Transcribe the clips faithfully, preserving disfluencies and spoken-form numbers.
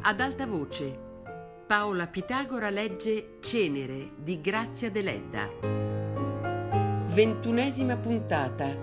Ad alta voce, Paola Pitagora legge Cenere di Grazia Deledda. Ventunesima puntata.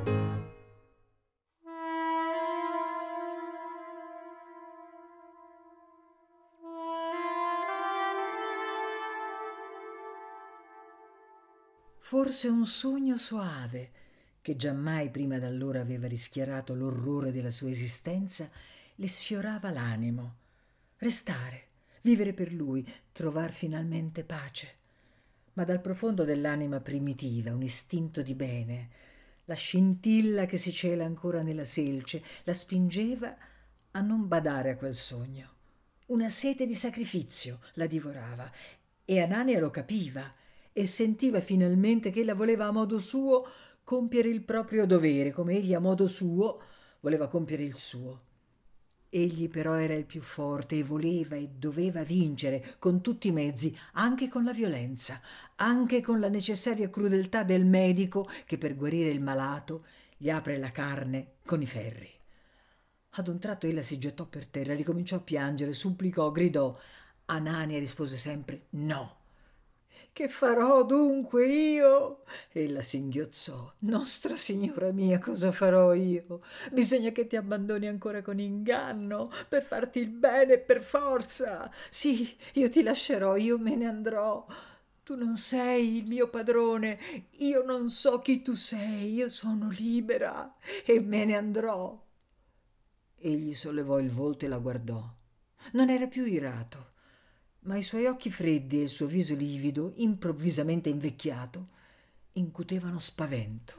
Forse un sogno soave, che giammai prima d'allora aveva rischiarato l'orrore della sua esistenza, le sfiorava l'animo. Restare, vivere per lui, trovar finalmente pace. Ma dal profondo dell'anima primitiva, un istinto di bene, la scintilla che si cela ancora nella selce, la spingeva a non badare a quel sogno. Una sete di sacrificio la divorava e Anania lo capiva e sentiva finalmente che ella voleva a modo suo compiere il proprio dovere, come egli a modo suo voleva compiere il suo. Egli però era il più forte e voleva e doveva vincere con tutti i mezzi, anche con la violenza, anche con la necessaria crudeltà del medico che per guarire il malato gli apre la carne con i ferri. Ad un tratto ella si gettò per terra, ricominciò a piangere, supplicò, gridò. Anania rispose sempre no. Che farò dunque io? Ella singhiozzò. Nostra Signora mia, cosa farò io? Bisogna che ti abbandoni ancora con inganno per farti il bene per forza. Sì, io ti lascerò, io me ne andrò. Tu non sei il mio padrone, io non so chi tu sei, io sono libera e me ne andrò. Egli sollevò il volto e la guardò. Non era più irato, ma i suoi occhi freddi e il suo viso livido, improvvisamente invecchiato, incutevano spavento.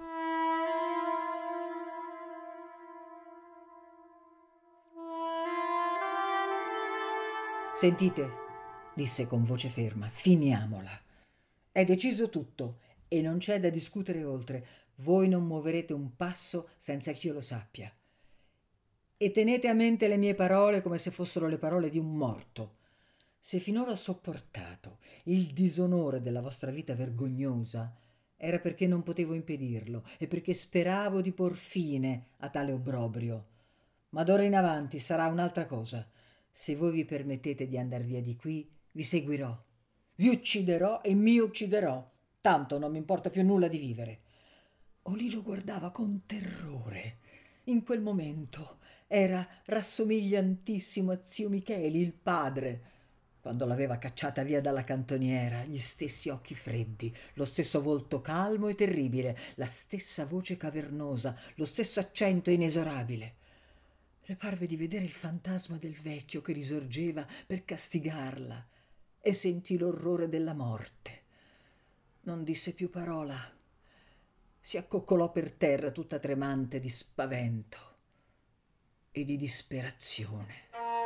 Sentite, disse con voce ferma, finiamola. È deciso tutto e non c'è da discutere oltre. Voi non muoverete un passo senza che io lo sappia. E tenete a mente le mie parole come se fossero le parole di un morto. Se finora ho sopportato il disonore della vostra vita vergognosa, era perché non potevo impedirlo e perché speravo di por fine a tale obbrobrio. Ma d'ora in avanti sarà un'altra cosa. Se voi vi permettete di andar via di qui, vi seguirò. Vi ucciderò e mi ucciderò. Tanto non mi importa più nulla di vivere. Olì lo guardava con terrore. In quel momento era rassomigliantissimo a zio Micheli, il padre, quando l'aveva cacciata via dalla cantoniera, gli stessi occhi freddi, lo stesso volto calmo e terribile, la stessa voce cavernosa, lo stesso accento inesorabile. Le parve di vedere il fantasma del vecchio che risorgeva per castigarla e sentì l'orrore della morte. Non disse più parola. Si accoccolò per terra tutta tremante di spavento e di disperazione.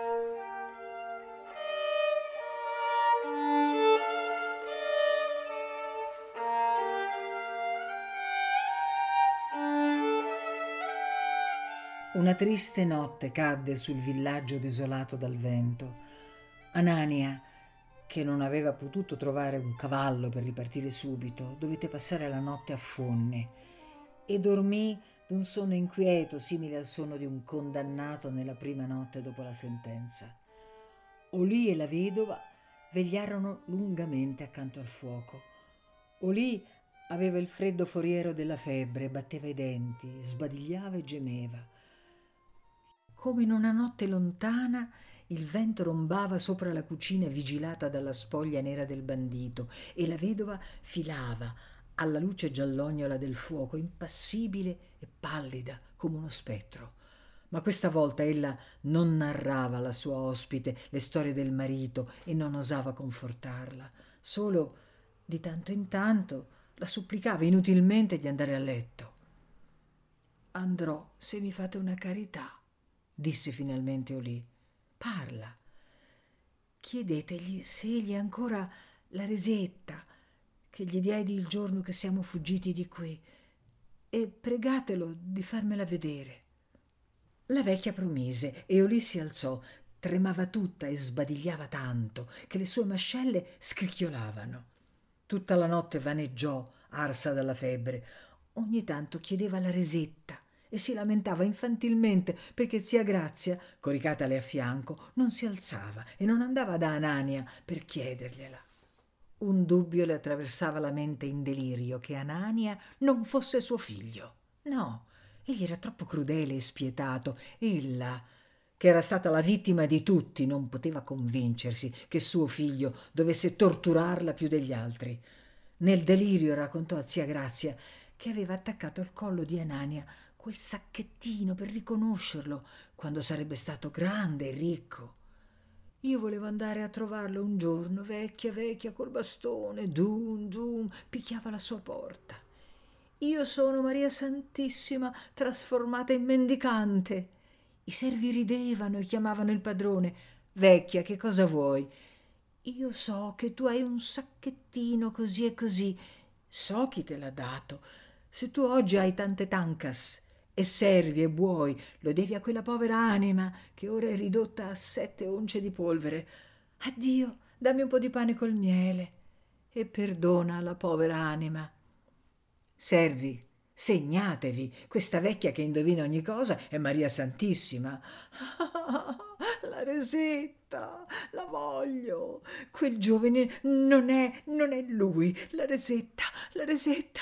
Una triste notte cadde sul villaggio desolato dal vento. Anania, che non aveva potuto trovare un cavallo per ripartire subito, dovette passare la notte a Fonne e dormì d'un sonno inquieto, simile al sonno di un condannato nella prima notte dopo la sentenza. Olì e la vedova vegliarono lungamente accanto al fuoco. Olì aveva il freddo foriero della febbre, batteva i denti, sbadigliava e gemeva. Come in una notte lontana, il vento rombava sopra la cucina vigilata dalla spoglia nera del bandito e la vedova filava alla luce giallognola del fuoco, impassibile e pallida come uno spettro. Ma questa volta ella non narrava alla sua ospite le storie del marito e non osava confortarla. Solo di tanto in tanto la supplicava inutilmente di andare a letto. «Andrò se mi fate una carità», disse finalmente Olì. «Parla. Chiedetegli se egli ha ancora la resetta che gli diedi il giorno che siamo fuggiti di qui e pregatelo di farmela vedere». La vecchia promise e Olì si alzò. Tremava tutta e sbadigliava tanto che le sue mascelle scricchiolavano. Tutta la notte vaneggiò, arsa dalla febbre. Ogni tanto chiedeva la resetta e si lamentava infantilmente perché zia Grazia, coricatale a fianco, non si alzava e non andava da Anania per chiedergliela. Un dubbio le attraversava la mente in delirio, che Anania non fosse suo figlio. No, egli era troppo crudele e spietato. Ella, che era stata la vittima di tutti, non poteva convincersi che suo figlio dovesse torturarla più degli altri. Nel delirio raccontò a zia Grazia che aveva attaccato al collo di Anania quel sacchettino per riconoscerlo quando sarebbe stato grande e ricco. Io volevo andare a trovarlo un giorno, vecchia, vecchia, col bastone, dum, dum, picchiava la sua porta. Io sono Maria Santissima trasformata in mendicante. I servi ridevano e chiamavano il padrone. Vecchia, che cosa vuoi? Io so che tu hai un sacchettino così e così. So chi te l'ha dato. Se tu oggi hai tante tancas e servi e buoi, lo devi a quella povera anima che ora è ridotta a sette once di polvere. Addio, dammi un po' di pane col miele e perdona la povera anima. Servi, segnatevi, questa vecchia che indovina ogni cosa è Maria Santissima. Ah, la resetta, la voglio. Quel giovane non è, non è lui. La resetta, la resetta.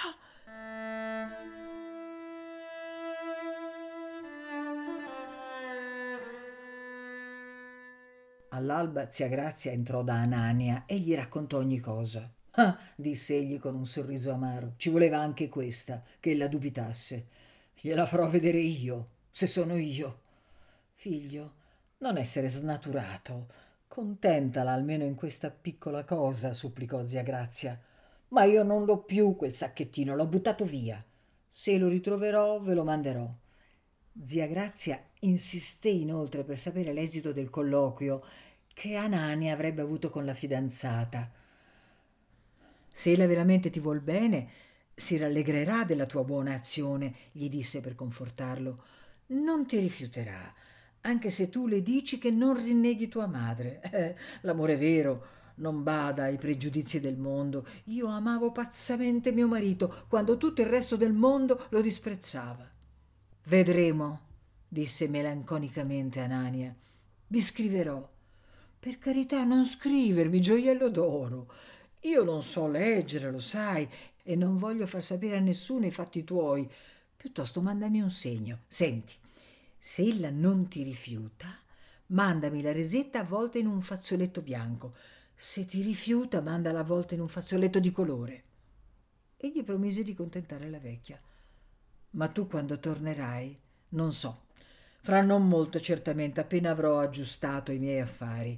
All'alba zia Grazia entrò da Anania e gli raccontò ogni cosa. Ah, disse egli con un sorriso amaro, ci voleva anche questa, che ella dubitasse. Gliela farò vedere io, se sono io. Figlio, non essere snaturato. Contentala almeno in questa piccola cosa, supplicò zia Grazia. Ma io non l'ho più quel sacchettino, l'ho buttato via. Se lo ritroverò, ve lo manderò. Zia Grazia insisté inoltre per sapere l'esito del colloquio che Anania avrebbe avuto con la fidanzata. Se ella veramente ti vuol bene, si rallegrerà della tua buona azione, gli disse per confortarlo. Non ti rifiuterà, anche se tu le dici che non rinneghi tua madre. Eh, l'amore vero non bada ai pregiudizi del mondo. Io amavo pazzamente mio marito, quando tutto il resto del mondo lo disprezzava. Vedremo, disse melanconicamente Anania. Vi scriverò. Per carità, non scrivermi, gioiello d'oro. Io non so leggere, lo sai, e non voglio far sapere a nessuno i fatti tuoi. Piuttosto mandami un segno. Senti, se ella non ti rifiuta, mandami la resetta avvolta in un fazzoletto bianco. Se ti rifiuta, mandala avvolta in un fazzoletto di colore. Egli promise di contentare la vecchia. Ma tu quando tornerai? Non so. Fra non molto, certamente, appena avrò aggiustato i miei affari.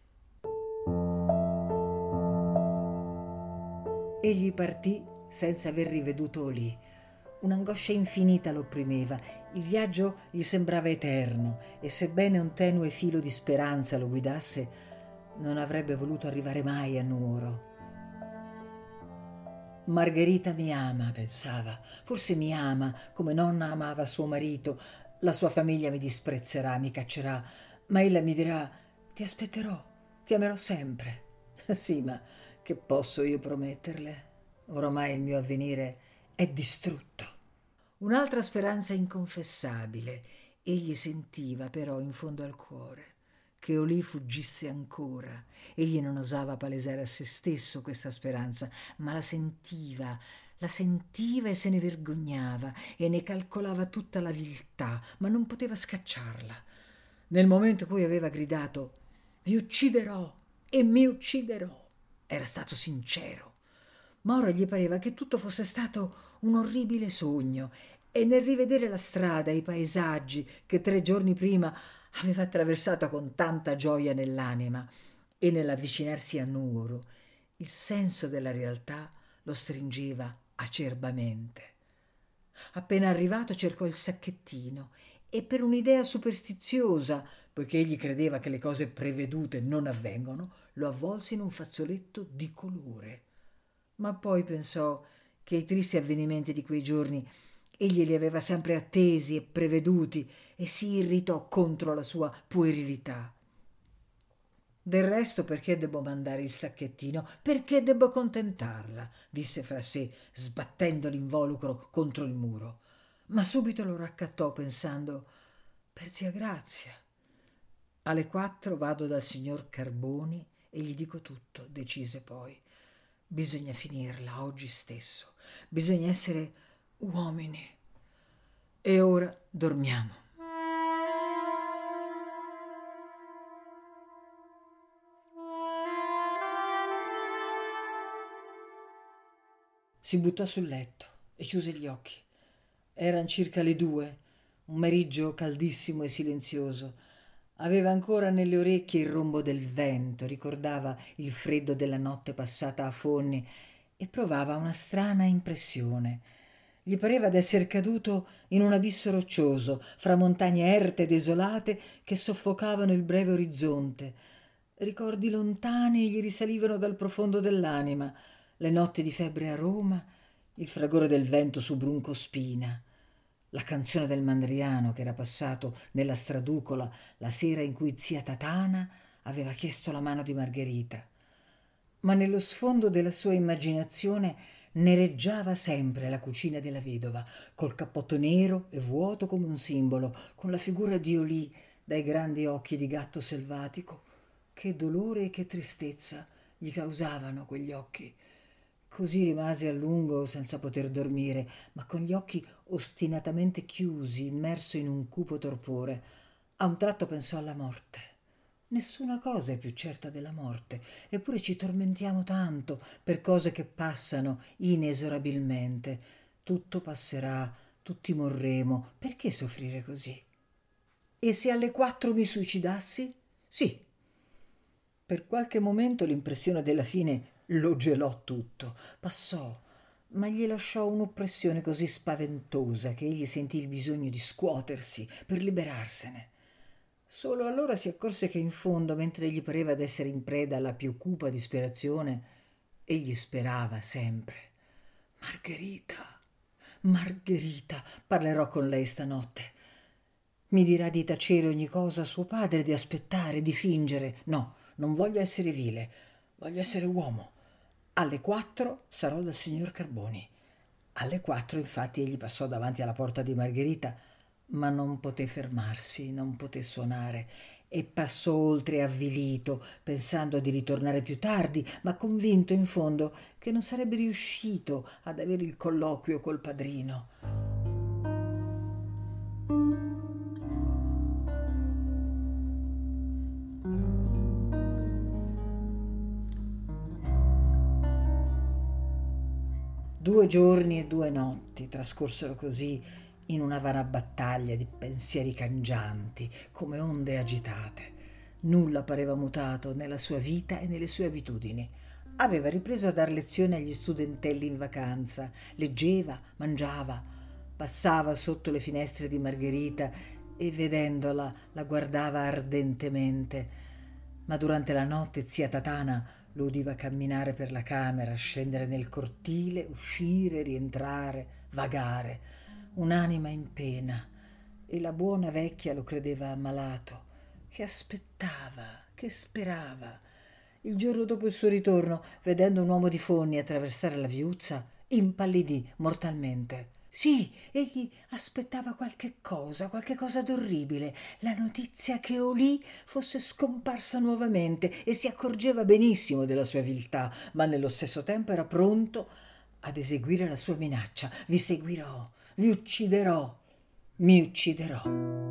Egli partì senza aver riveduto Olì. Un'angoscia infinita lo opprimeva. Il viaggio gli sembrava eterno e sebbene un tenue filo di speranza lo guidasse, non avrebbe voluto arrivare mai a Nuoro. Margherita mi ama, pensava, forse mi ama come nonna amava suo marito. La sua famiglia mi disprezzerà, mi caccerà, ma ella mi dirà: ti aspetterò, ti amerò sempre. Sì, ma che posso io prometterle? Ormai il mio avvenire è distrutto. Un'altra speranza inconfessabile. Egli sentiva però in fondo al cuore che Olì fuggisse ancora. Egli non osava palesare a se stesso questa speranza, ma la sentiva, la sentiva e se ne vergognava e ne calcolava tutta la viltà, ma non poteva scacciarla. Nel momento in cui aveva gridato «Vi ucciderò e mi ucciderò», era stato sincero. Ma ora gli pareva che tutto fosse stato un orribile sogno e nel rivedere la strada e i paesaggi che tre giorni prima aveva attraversato con tanta gioia nell'anima e nell'avvicinarsi a Nuoro, il senso della realtà lo stringeva acerbamente. Appena arrivato cercò il sacchettino e per un'idea superstiziosa, poiché egli credeva che le cose prevedute non avvengono, lo avvolse in un fazzoletto di colore. Ma poi pensò che i tristi avvenimenti di quei giorni egli li aveva sempre attesi e preveduti e si irritò contro la sua puerilità. Del resto, perché debbo mandare il sacchettino? Perché debbo contentarla? Disse fra sé, sbattendo l'involucro contro il muro. ma subito lo raccattò pensando: per zia Grazia. Alle quattro vado dal signor Carboni e gli dico tutto, decise poi. Bisogna finirla oggi stesso, bisogna essere uomini. E ora dormiamo. Si buttò sul letto e chiuse gli occhi. Eran circa le due, un meriggio caldissimo e silenzioso. Aveva ancora nelle orecchie il rombo del vento, ricordava il freddo della notte passata a Fonni e provava una strana impressione. Gli pareva d'esser caduto in un abisso roccioso, fra montagne erte e desolate che soffocavano il breve orizzonte. Ricordi lontani gli risalivano dal profondo dell'anima, le notti di febbre a Roma, il fragore del vento su Brunco Spina, la canzone del Mandriano che era passato nella straducola la sera in cui zia Tatana aveva chiesto la mano di Margherita. Ma nello sfondo della sua immaginazione nereggiava sempre la cucina della vedova, col cappotto nero e vuoto come un simbolo, con la figura di Olì dai grandi occhi di gatto selvatico. Che dolore e che tristezza gli causavano quegli occhi. Così rimase a lungo senza poter dormire, ma con gli occhi ostinatamente chiusi, immerso in un cupo torpore. A un tratto pensò alla morte. Nessuna cosa è più certa della morte, eppure ci tormentiamo tanto per cose che passano inesorabilmente. Tutto passerà, tutti morremo, perché soffrire così? E se alle quattro mi suicidassi? Sì. Per qualche momento l'impressione della fine lo gelò tutto, passò, ma gli lasciò un'oppressione così spaventosa che egli sentì il bisogno di scuotersi per liberarsene. Solo allora si accorse che in fondo, mentre gli pareva d'essere in preda alla più cupa disperazione, egli sperava sempre. Margherita, Margherita, parlerò con lei stanotte. Mi dirà di tacere ogni cosa a suo padre, di aspettare, di fingere. No, non voglio essere vile, voglio essere uomo. Alle quattro sarò dal signor Carboni. Alle quattro infatti egli passò davanti alla porta di Margherita, ma non poté fermarsi, non poté suonare e passò oltre avvilito, pensando di ritornare più tardi, ma convinto in fondo che non sarebbe riuscito ad avere il colloquio col padrino. Due giorni e due notti trascorsero così in una vana battaglia di pensieri cangianti, come onde agitate. Nulla pareva mutato nella sua vita e nelle sue abitudini. Aveva ripreso a dar lezione agli studentelli in vacanza, leggeva, mangiava, passava sotto le finestre di Margherita e vedendola la guardava ardentemente. Ma durante la notte zia Tatana lo udiva camminare per la camera, scendere nel cortile, uscire, rientrare, vagare, un'anima in pena, e la buona vecchia lo credeva ammalato, che aspettava, che sperava. Il giorno dopo il suo ritorno, vedendo un uomo di Fonni attraversare la viuzza, impallidì mortalmente. Sì, egli aspettava qualche cosa, qualche cosa d'orribile, la notizia che Olì fosse scomparsa nuovamente, e si accorgeva benissimo della sua viltà, ma nello stesso tempo era pronto ad eseguire la sua minaccia. Vi seguirò, vi ucciderò, mi ucciderò.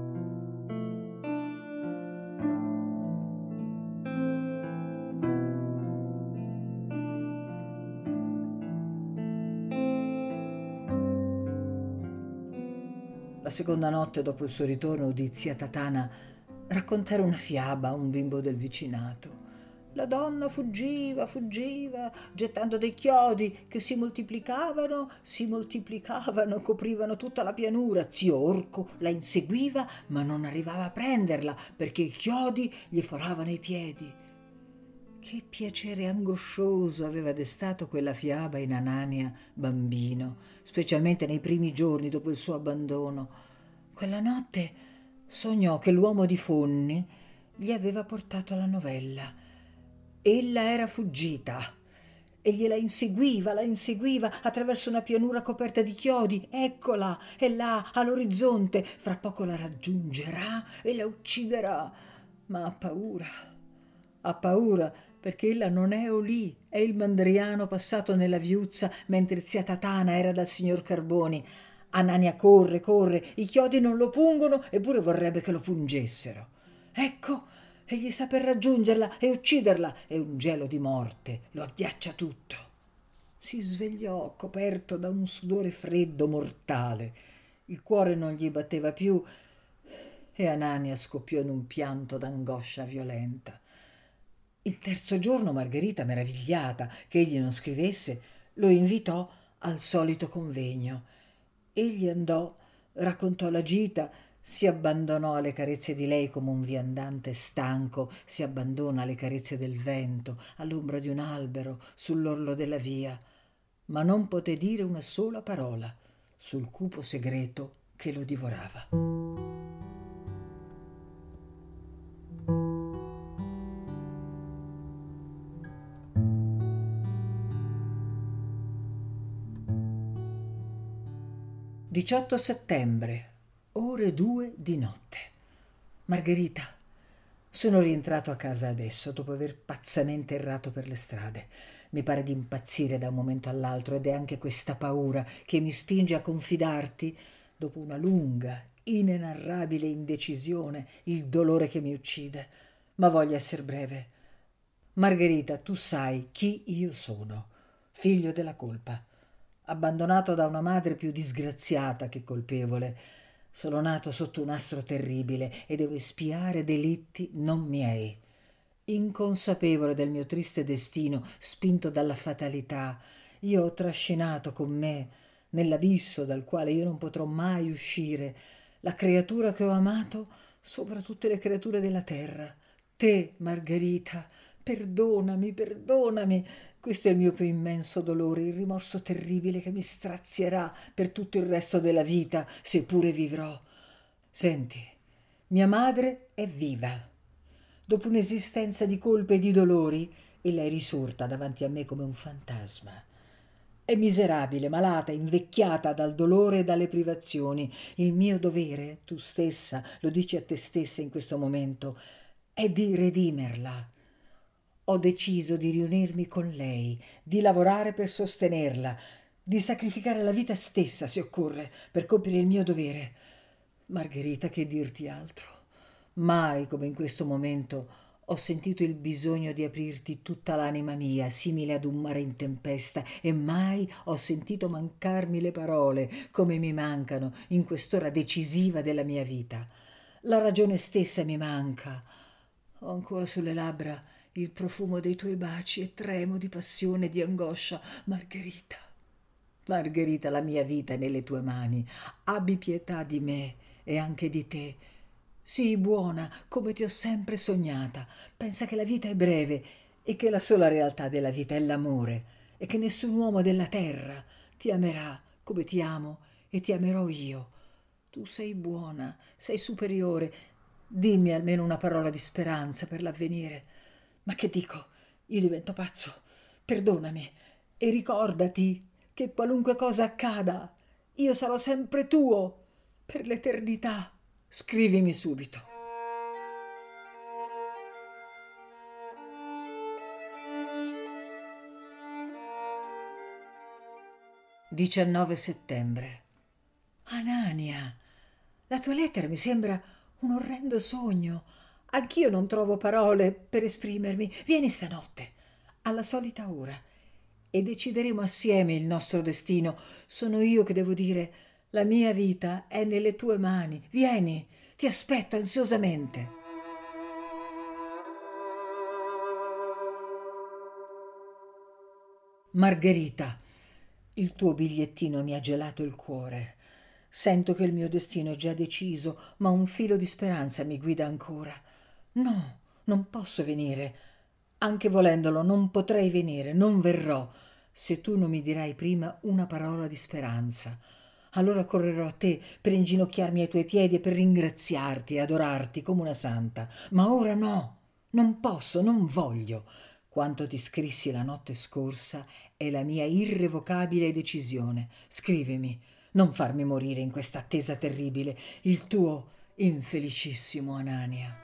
La seconda notte dopo il suo ritorno udì zia Tatana raccontare una fiaba a un bimbo del vicinato. La donna fuggiva, fuggiva, gettando dei chiodi che si moltiplicavano, si moltiplicavano, coprivano tutta la pianura. Zio Orco la inseguiva, ma non arrivava a prenderla perché i chiodi gli foravano i piedi. Che piacere angoscioso aveva destato quella fiaba in Anania bambino, specialmente nei primi giorni dopo il suo abbandono. Quella notte sognò che l'uomo di Fonni gli aveva portato la novella. Ella era fuggita e gliela inseguiva, la inseguiva attraverso una pianura coperta di chiodi. Eccola, è là, all'orizzonte. Fra poco la raggiungerà e la ucciderà. Ma ha paura. Ha paura perché ella non è Olì, è il mandriano passato nella viuzza mentre zia Tatana era dal signor Carboni. Anania corre, corre, i chiodi non lo pungono, eppure vorrebbe che lo pungessero. Ecco, egli sta per raggiungerla e ucciderla, e un gelo di morte lo agghiaccia tutto. Si svegliò coperto da un sudore freddo mortale. Il cuore non gli batteva più e Anania scoppiò in un pianto d'angoscia violenta. Il terzo giorno Margherita, meravigliata che egli non scrivesse, lo invitò al solito convegno. Egli andò, raccontò la gita, si abbandonò alle carezze di lei come un viandante stanco si abbandona alle carezze del vento, all'ombra di un albero, sull'orlo della via, ma non poté dire una sola parola sul cupo segreto che lo divorava. diciotto settembre, ore due di notte. Margherita, sono rientrato a casa adesso dopo aver pazzamente errato per le strade. Mi pare di impazzire da un momento all'altro ed è anche questa paura che mi spinge a confidarti, dopo una lunga, inenarrabile indecisione, il dolore che mi uccide. Ma voglio essere breve. Margherita, tu sai chi io sono, figlio della colpa. Abbandonato da una madre più disgraziata che colpevole. Sono nato sotto un astro terribile e devo espiare delitti non miei. Inconsapevole del mio triste destino, spinto dalla fatalità, io ho trascinato con me, nell'abisso dal quale io non potrò mai uscire, la creatura che ho amato sopra tutte le creature della terra. Te, Margherita, perdonami, perdonami. Questo è il mio più immenso dolore, il rimorso terribile che mi strazierà per tutto il resto della vita, seppure vivrò. Senti, mia madre è viva. Dopo un'esistenza di colpe e di dolori, ella è risorta davanti a me come un fantasma. È miserabile, malata, invecchiata dal dolore e dalle privazioni. Il mio dovere, tu stessa lo dici a te stessa in questo momento, è di redimerla. Ho deciso di riunirmi con lei, di lavorare per sostenerla, di sacrificare la vita stessa, se occorre, per compiere il mio dovere. Margherita, che dirti altro? Mai come in questo momento ho sentito il bisogno di aprirti tutta l'anima mia, simile ad un mare in tempesta, e mai ho sentito mancarmi le parole come mi mancano in quest'ora decisiva della mia vita. La ragione stessa mi manca. Ho ancora sulle labbra il profumo dei tuoi baci e tremo di passione e di angoscia. Margherita, Margherita, la mia vita è nelle tue mani. Abbi pietà di me e anche di te. Sii buona come ti ho sempre sognata. Pensa che la vita è breve e che la sola realtà della vita è l'amore e che nessun uomo della terra ti amerà come ti amo e ti amerò io. Tu sei buona, sei superiore. Dimmi almeno una parola di speranza per l'avvenire. Ma che dico? Io divento pazzo. Perdonami e ricordati che qualunque cosa accada, io sarò sempre tuo per l'eternità. Scrivimi subito. diciannove settembre. Anania, la tua lettera mi sembra un orrendo sogno. Anch'io non trovo parole per esprimermi. Vieni stanotte, alla solita ora, e decideremo assieme il nostro destino. Sono io che devo dire: la mia vita è nelle tue mani. Vieni, ti aspetto ansiosamente. Margherita, il tuo bigliettino mi ha gelato il cuore. Sento che il mio destino è già deciso, ma un filo di speranza mi guida ancora. No, non posso venire. Anche volendolo non potrei venire, non verrò, se tu non mi dirai prima una parola di speranza. Allora correrò a te per inginocchiarmi ai tuoi piedi e per ringraziarti e adorarti come una santa. Ma ora no, non posso, non voglio. Quanto ti scrissi la notte scorsa è la mia irrevocabile decisione. Scrivimi, non farmi morire in questa attesa terribile. Il tuo infelicissimo Anania.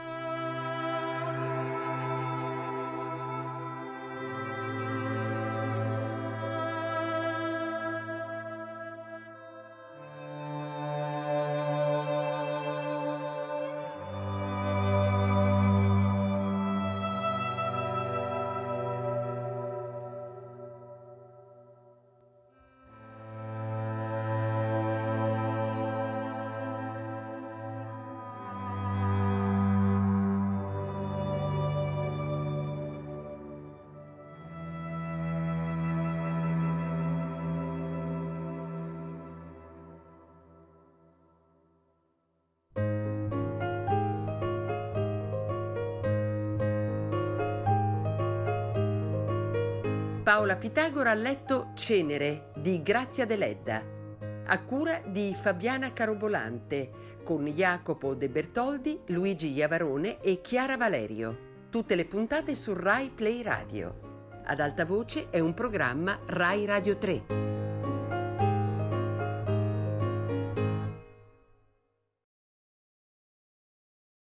Paola Pitagora ha letto Cenere di Grazia Deledda, a cura di Fabiana Carobolante, con Jacopo De Bertoldi, Luigi Iavarone e Chiara Valerio. Tutte le puntate su Rai Play Radio. Ad alta voce è un programma Rai Radio tre.